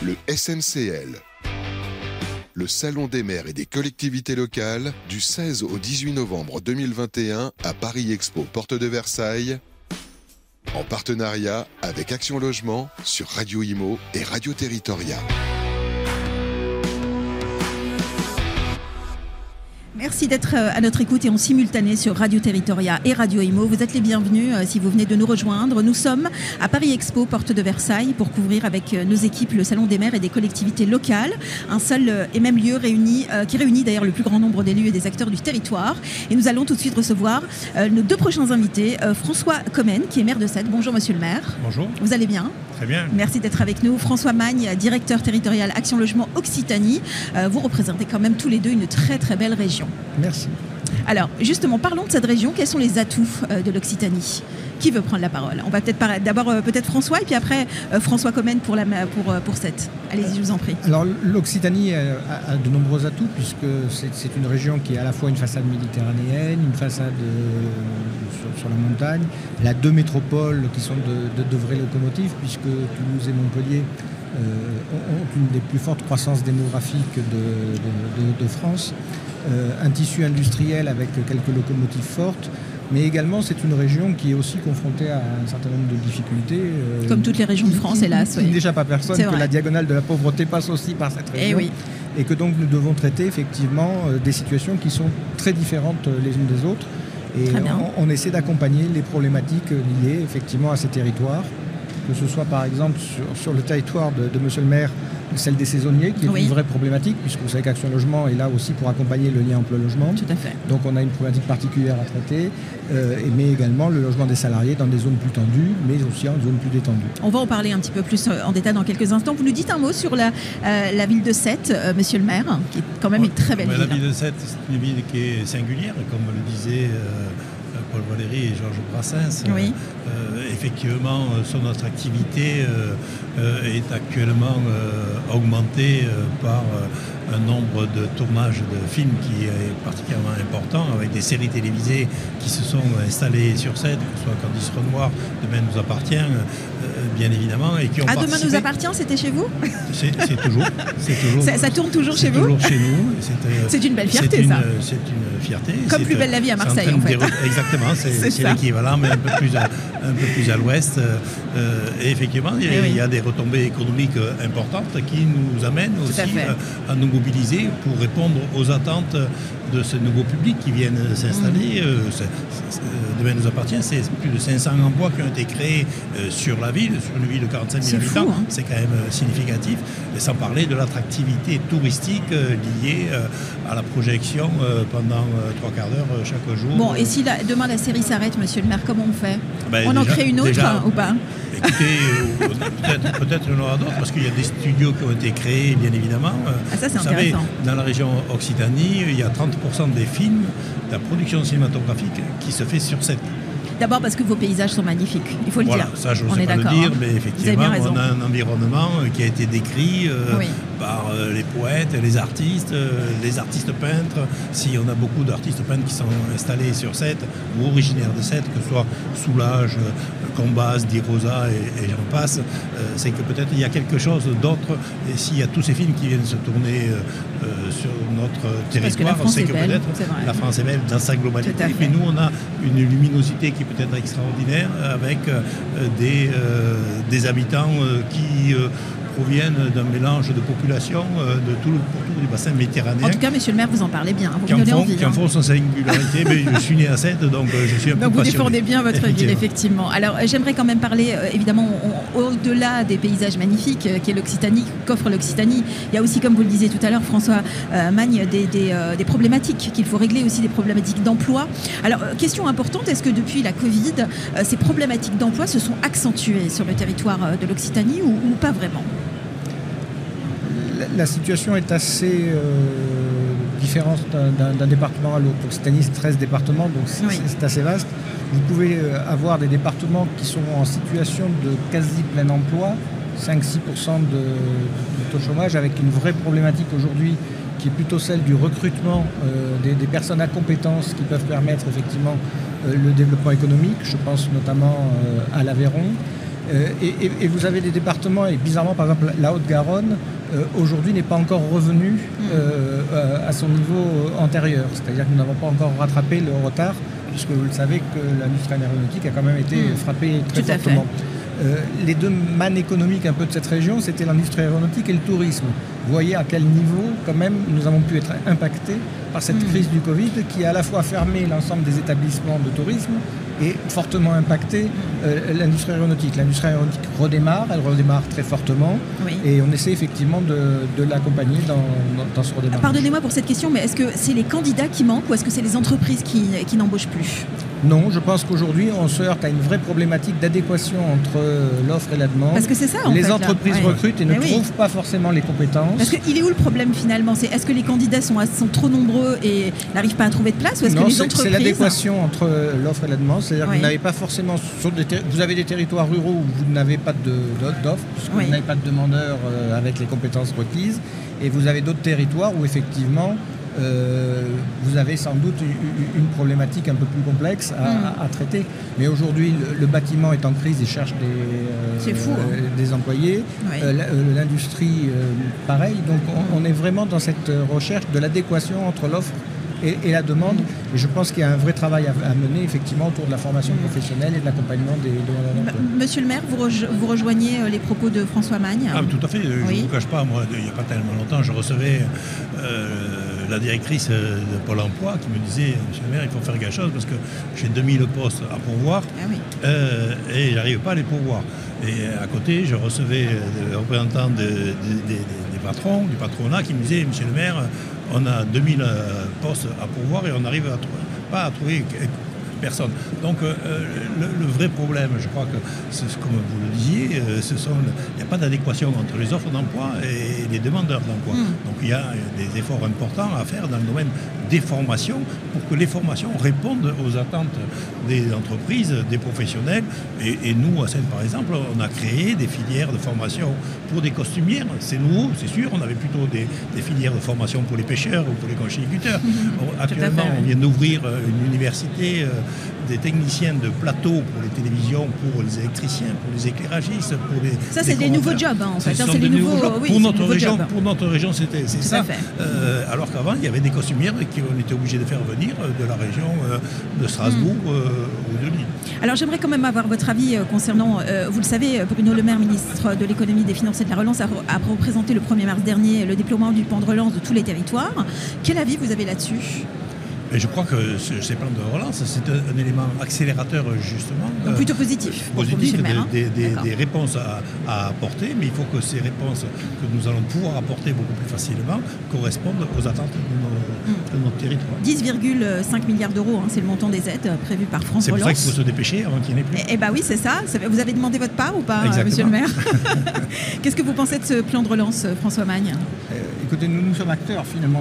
Le SNCL. Le Salon des maires et des collectivités locales du 16 au 18 novembre 2021 à Paris Expo, porte de Versailles, en partenariat avec Action Logement sur Radio Imo et Radio Territoria. Merci d'être à notre écoute et en simultané sur Radio Territoria et Radio Imo. Vous êtes les bienvenus si vous venez de nous rejoindre. Nous sommes à Paris Expo, porte de Versailles, pour couvrir avec nos équipes le Salon des maires et des collectivités locales. Un seul et même lieu qui réunit d'ailleurs le plus grand nombre d'élus et des acteurs du territoire. Et nous allons tout de suite recevoir nos deux prochains invités. François Commen, qui est maire de Sète. Bonjour monsieur le maire. Bonjour. Vous allez bien ? Très bien. Merci d'être avec nous. François Magne, directeur territorial Action Logement Occitanie. Vous représentez quand même tous les deux une très très belle région. Merci. Alors, justement, parlons de cette région. Quels sont les atouts de l'Occitanie ? Qui veut prendre la parole ? On va peut-être d'abord François et puis après François Commen pour Sète. Allez-y, je vous en prie. Alors, l'Occitanie a de nombreux atouts puisque c'est une région qui est à la fois une façade méditerranéenne, une façade sur la montagne. Elle a deux métropoles qui sont de vraies locomotives puisque Toulouse et Montpellier ont une des plus fortes croissances démographiques de France. Un tissu industriel avec quelques locomotives fortes, mais également c'est une région qui est aussi confrontée à un certain nombre de difficultés. Comme toutes les régions de France, hélas. Il n'échappe à personne que la diagonale de la pauvreté passe aussi par cette région. Et que donc nous devons traiter effectivement des situations qui sont très différentes les unes des autres. Et on essaie d'accompagner les problématiques liées effectivement à ces territoires, que ce soit par exemple sur le territoire de monsieur le maire, celle des saisonniers, qui est une vraie problématique, puisque vous savez qu'Action Logement est là aussi pour accompagner le lien emploi-logement. Tout à fait. Donc on a une problématique particulière à traiter, mais également le logement des salariés dans des zones plus tendues, mais aussi en zones plus détendues. On va en parler un petit peu plus en détail dans quelques instants. Vous nous dites un mot sur la ville de Sète, monsieur le maire, qui est quand même une très belle ville. La ville de Sète, c'est une ville qui est singulière, comme le disait Paul Valéry et Georges Brassens. Effectivement, son attractivité est actuellement augmentée par un nombre de tournages de films qui est particulièrement important, avec des séries télévisées qui se sont installées sur Sète, que ce soit Candice Renoir, Demain nous appartient, bien évidemment, et qui ont participé. Demain nous appartient, c'était chez vous ? C'est toujours. Ça tourne toujours chez vous ? Toujours chez nous. C'est une belle fierté, ça. C'est une fierté. Comme Plus belle la vie à Marseille, en fait. Exactement, c'est l'équivalent, mais un peu plus à l'ouest. Et effectivement, il y a des retombées économiques importantes qui nous amènent aussi à nous mobiliser pour répondre aux attentes de ce nouveau public qui viennent s'installer. Demain nous appartient, c'est plus de 500 emplois qui ont été créés sur la ville, sur une ville de 45 000 habitants. C'est quand même significatif. Et sans parler de l'attractivité touristique liée à la projection pendant 3 quarts d'heure chaque jour. Bon, et si demain la série s'arrête, monsieur le maire, comment on fait ? On en crée une autre ou pas ? Écoutez, peut-être il y en aura d'autres, parce qu'il y a des studios qui ont été créés, bien évidemment. Ça, c'est Vous intéressant. savez, dans la région Occitanie, il y a 30% des films, de la production cinématographique qui se fait sur Sète. D'abord parce que vos paysages sont magnifiques, il faut le dire. Ça, je ne sais pas le dire, mais effectivement, on a un environnement qui a été décrit par les poètes, les artistes peintres. Si on a beaucoup d'artistes peintres qui sont installés sur Sète ou originaires de Sète, que ce soit Soulage, Combas, Di Rosa et j'en passe, c'est que peut-être il y a quelque chose d'autre. Et s'il y a tous ces films qui viennent se tourner sur notre territoire, c'est que peut-être la France est belle dans sa globalité. Mais nous, on a une luminosité qui peut être extraordinaire avec des habitants qui proviennent d'un mélange de population de tout le bassin méditerranéen. En tout cas, monsieur le maire, vous en parlez bien. Vous qui en font sa singularité. Mais je suis né à Sète, donc je suis un peu passionné. Donc vous défendez bien votre ville, effectivement. Alors, j'aimerais quand même parler, évidemment, au-delà des paysages magnifiques qu'est l'Occitanie, qu'offre l'Occitanie. Il y a aussi, comme vous le disiez tout à l'heure, François Magne, des problématiques qu'il faut régler, aussi des problématiques d'emploi. Alors, question importante, est-ce que depuis la Covid, ces problématiques d'emploi se sont accentuées sur le territoire de l'Occitanie ou pas vraiment ? La situation est assez différente d'un département à l'autre. L'Occitanie, c'est 13 départements, donc c'est assez vaste. Vous pouvez avoir des départements qui sont en situation de quasi plein emploi, 5-6% de taux de chômage, avec une vraie problématique aujourd'hui qui est plutôt celle du recrutement des personnes à compétences qui peuvent permettre effectivement le développement économique. Je pense notamment à l'Aveyron. Et vous avez des départements, et bizarrement, par exemple, la Haute-Garonne, aujourd'hui n'est pas encore revenue à son niveau antérieur. C'est-à-dire que nous n'avons pas encore rattrapé le retard, puisque vous le savez que l'industrie aéronautique a quand même été frappée très fortement. Les deux mannes économiques un peu de cette région, c'était l'industrie aéronautique et le tourisme. Vous voyez à quel niveau, quand même, nous avons pu être impactés par cette crise du Covid qui a à la fois fermé l'ensemble des établissements de tourisme et fortement impacté l'industrie aéronautique. L'industrie aéronautique redémarre, elle redémarre très fortement et on essaie effectivement de l'accompagner dans ce redémarrage. Pardonnez-moi pour cette question, mais est-ce que c'est les candidats qui manquent ou est-ce que c'est les entreprises qui n'embauchent plus ? Non, je pense qu'aujourd'hui, on se heurte à une vraie problématique d'adéquation entre l'offre et la demande. Parce que c'est ça, les entreprises recrutent et ne trouvent pas forcément les compétences. Parce qu'il est où le problème finalement ? Est-ce que les candidats sont trop nombreux et n'arrivent pas à trouver de place ou est-ce que les entreprises... c'est l'adéquation entre l'offre et la demande. C'est-à-dire que vous n'avez pas forcément... Vous avez des territoires ruraux où vous n'avez pas d'offres, puisque vous n'avez pas de demandeurs avec les compétences requises. Et vous avez d'autres territoires où effectivement... vous avez sans doute une problématique un peu plus complexe à traiter. Mais aujourd'hui, le bâtiment est en crise et cherche des employés. L'industrie, pareil. Donc on est vraiment dans cette recherche de l'adéquation entre l'offre et la demande. Et je pense qu'il y a un vrai travail à mener effectivement autour de la formation professionnelle et de l'accompagnement des demandeurs d'emploi. Monsieur le maire, vous rejoignez les propos de François Magne ? Tout à fait. Je ne vous cache pas, moi, il n'y a pas tellement longtemps, je recevais la directrice de Pôle emploi qui me disait « Monsieur le maire, il faut faire quelque chose parce que j'ai 2000 postes à pourvoir et j'arrive pas à les pourvoir ». Et à côté, je recevais des représentants des patrons, du patronat qui me disaient « Monsieur le maire, on a 2000 postes à pourvoir et on n'arrive pas à trouver personne ». Donc le vrai problème, je crois que c'est comme vous le disiez, il n'y a pas d'adéquation entre les offres d'emploi et les demandeurs d'emploi. Donc il y a des efforts importants à faire dans le domaine des formations pour que les formations répondent aux attentes des entreprises, des professionnels. Et nous, à Seine par exemple, on a créé des filières de formation pour des costumières. C'est nouveau, c'est sûr. On avait plutôt des filières de formation pour les pêcheurs ou pour les conchyliculteurs. Actuellement, on vient d'ouvrir une université des techniciens de plateau pour les télévisions, pour les électriciens, pour les éclairagistes, pour les... Ça, c'est des nouveaux jobs, en fait. C'est des nouveaux jobs. Pour notre région, c'est ça. Alors qu'avant, il y avait des costumières qu'on était obligé de faire venir de la région de Strasbourg ou de Lille. Alors, j'aimerais quand même avoir votre avis concernant, vous le savez, Bruno Le Maire, ministre de l'économie, des finances et de la relance, a représenté le 1er mars dernier le déploiement du plan de relance de tous les territoires. Quel avis vous avez là-dessus ? Et je crois que ces plans de relance, c'est un élément accélérateur justement. Donc plutôt positif. Positif, des réponses à apporter, mais il faut que ces réponses que nous allons pouvoir apporter beaucoup plus facilement correspondent aux attentes de notre territoire. 10,5 milliards d'euros, c'est le montant des aides prévues par France Relance. C'est pour ça qu'il faut se dépêcher avant qu'il n'y en ait plus. Eh bien oui, c'est ça. Vous avez demandé votre part ou pas, Monsieur le maire ? Qu'est-ce que vous pensez de ce plan de relance, François Magne ? Écoutez, nous sommes acteurs finalement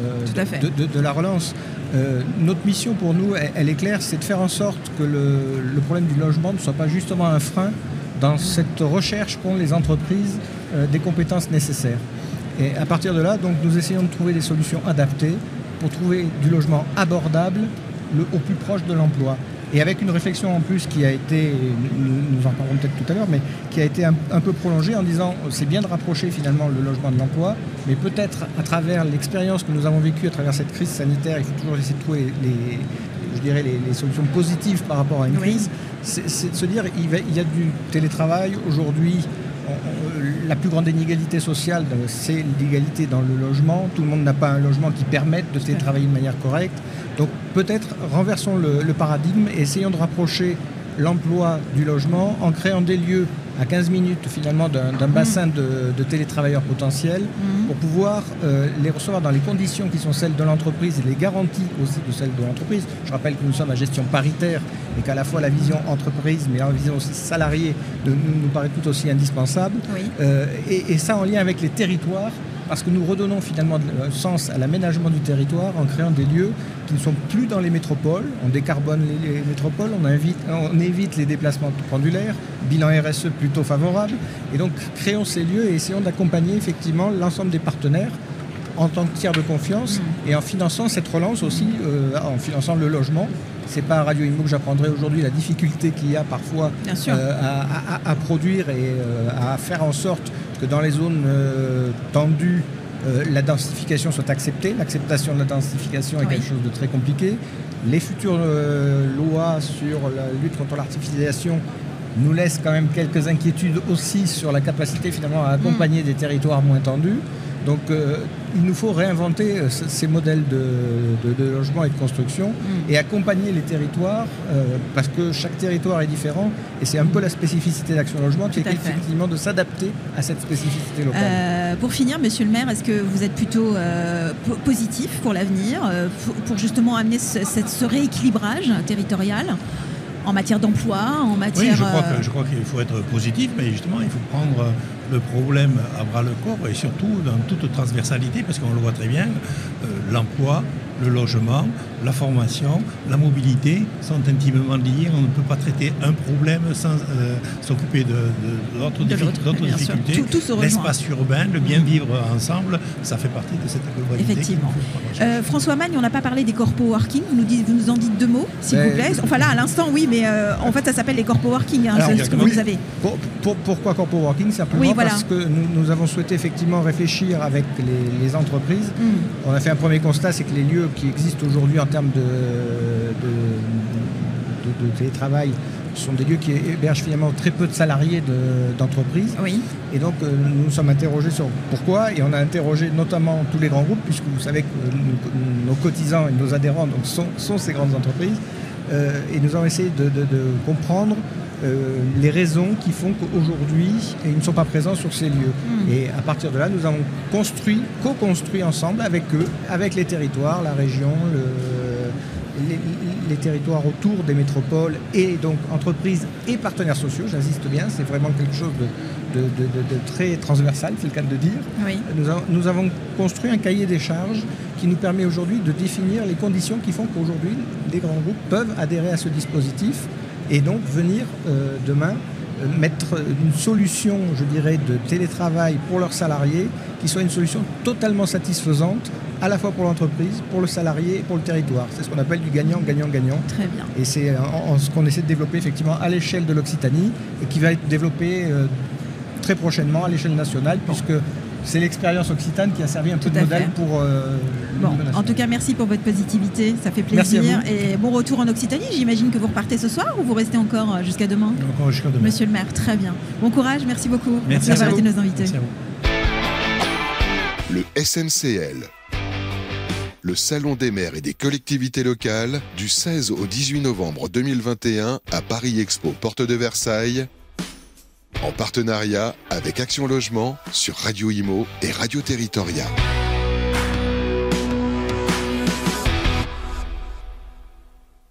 de la relance. Notre mission pour nous, elle est claire, c'est de faire en sorte que le problème du logement ne soit pas justement un frein dans cette recherche qu'ont les entreprises des compétences nécessaires. Et à partir de là, donc, nous essayons de trouver des solutions adaptées pour trouver du logement abordable au plus proche de l'emploi. Et avec une réflexion en plus qui a été, nous en parlerons peut-être tout à l'heure, mais qui a été un peu prolongée en disant c'est bien de rapprocher finalement le logement de l'emploi, mais peut-être à travers l'expérience que nous avons vécue à travers cette crise sanitaire, il faut toujours essayer de trouver les solutions positives par rapport à une crise, c'est de se dire il y a du télétravail aujourd'hui. La plus grande inégalité sociale, c'est l'égalité dans le logement. Tout le monde n'a pas un logement qui permette de télétravailler de manière correcte. Donc peut-être renversons le paradigme et essayons de rapprocher l'emploi du logement en créant des lieux à 15 minutes finalement d'un bassin de télétravailleurs potentiels pour pouvoir les recevoir dans les conditions qui sont celles de l'entreprise et les garanties aussi de celles de l'entreprise. Je rappelle que nous sommes à gestion paritaire et qu'à la fois la vision entreprise mais la vision aussi salariée nous paraît tout aussi indispensable. Et ça en lien avec les territoires, parce que nous redonnons finalement sens à l'aménagement du territoire en créant des lieux qui ne sont plus dans les métropoles. On décarbone les métropoles, on évite les déplacements pendulaires, bilan RSE plutôt favorable. Et donc créons ces lieux et essayons d'accompagner effectivement l'ensemble des partenaires en tant que tiers de confiance et en finançant cette relance aussi, en finançant le logement. C'est pas à Radio Imo que j'apprendrai aujourd'hui la difficulté qu'il y a parfois à produire et à faire en sorte que dans les zones tendues, la densification soit acceptée. L'acceptation de la densification est quelque chose de très compliqué. Les futures lois sur la lutte contre l'artificialisation nous laissent quand même quelques inquiétudes aussi sur la capacité finalement à accompagner des territoires moins tendus. Donc il nous faut réinventer ces modèles de logement et de construction et accompagner les territoires parce que chaque territoire est différent et c'est un peu la spécificité d'Action Logement qui est effectivement de s'adapter à cette spécificité locale. Pour finir, monsieur le maire, est-ce que vous êtes plutôt positif pour l'avenir, pour justement amener ce rééquilibrage territorial en matière d'emploi, en matière... Oui, je crois qu'il faut être positif, mais justement, il faut prendre le problème à bras-le-corps et surtout dans toute transversalité, parce qu'on le voit très bien, l'emploi, le logement, la formation, la mobilité sont intimement liés. On ne peut pas traiter un problème sans s'occuper d'autres difficultés. Tout l'espace urbain, le bien vivre ensemble, ça fait partie de cette globalité. Effectivement. François Magne, on n'a pas parlé des corpo-working. Vous nous en dites deux mots, s'il vous plaît. Enfin là, à l'instant, oui, mais en fait, ça s'appelle les corpo-working, c'est ce que vous avez. Pourquoi corpo-working? Simplement parce que nous avons souhaité effectivement réfléchir avec les entreprises. On a fait un premier constat, c'est que les lieux qui existent aujourd'hui en termes de télétravail sont des lieux qui hébergent finalement très peu de salariés d'entreprises. Et donc nous nous sommes interrogés sur pourquoi, et on a interrogé notamment tous les grands groupes, puisque vous savez que nos cotisants et nos adhérents donc, sont ces grandes entreprises, et nous avons essayé de comprendre les raisons qui font qu'aujourd'hui ils ne sont pas présents sur ces lieux. Et à partir de là, nous avons co-construit ensemble avec eux, avec les territoires, la région, les territoires autour des métropoles et donc entreprises et partenaires sociaux, j'insiste bien, c'est vraiment quelque chose de très transversal, c'est le cas de dire. Nous avons construit un cahier des charges qui nous permet aujourd'hui de définir les conditions qui font qu'aujourd'hui les grands groupes peuvent adhérer à ce dispositif et donc venir demain mettre une solution, je dirais, de télétravail pour leurs salariés qui soit une solution totalement satisfaisante à la fois pour l'entreprise, pour le salarié et pour le territoire. C'est ce qu'on appelle du gagnant-gagnant-gagnant. Très bien. Et c'est ce qu'on essaie de développer effectivement à l'échelle de l'Occitanie et qui va être développé très prochainement à l'échelle nationale puisque c'est l'expérience occitane qui a servi un peu de modèle pour... en tout cas, merci pour votre positivité, ça fait plaisir. Et bon retour en Occitanie, j'imagine que vous repartez ce soir ou vous restez encore jusqu'à demain? Encore jusqu'à demain. Monsieur le maire, très bien. Bon courage, merci beaucoup. Merci d'avoir été nos invités. Merci à vous. Le SNCL, le Salon des maires et des collectivités locales, du 16 au 18 novembre 2021 à Paris Expo, porte de Versailles, en partenariat avec Action Logement sur Radio Imo et Radio Territoria.